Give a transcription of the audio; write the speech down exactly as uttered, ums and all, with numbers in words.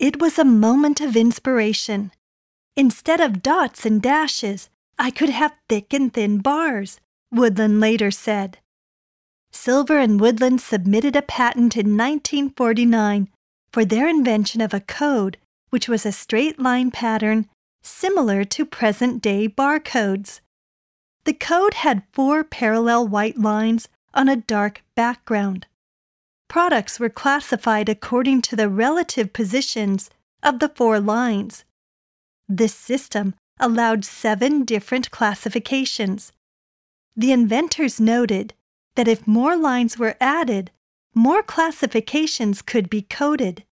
It was a moment of inspiration. Instead of dots and dashes, I could have thick and thin bars, Woodland later said. Silver and Woodland submitted a patent in nineteen forty-nine for their invention of a code which was a straight line pattern similar to present-day barcodes. The code had four parallel white lines on a dark background. Products were classified according to the relative positions of the four lines. This system allowed seven different classifications. The inventors noted that if more lines were added, more classifications could be coded.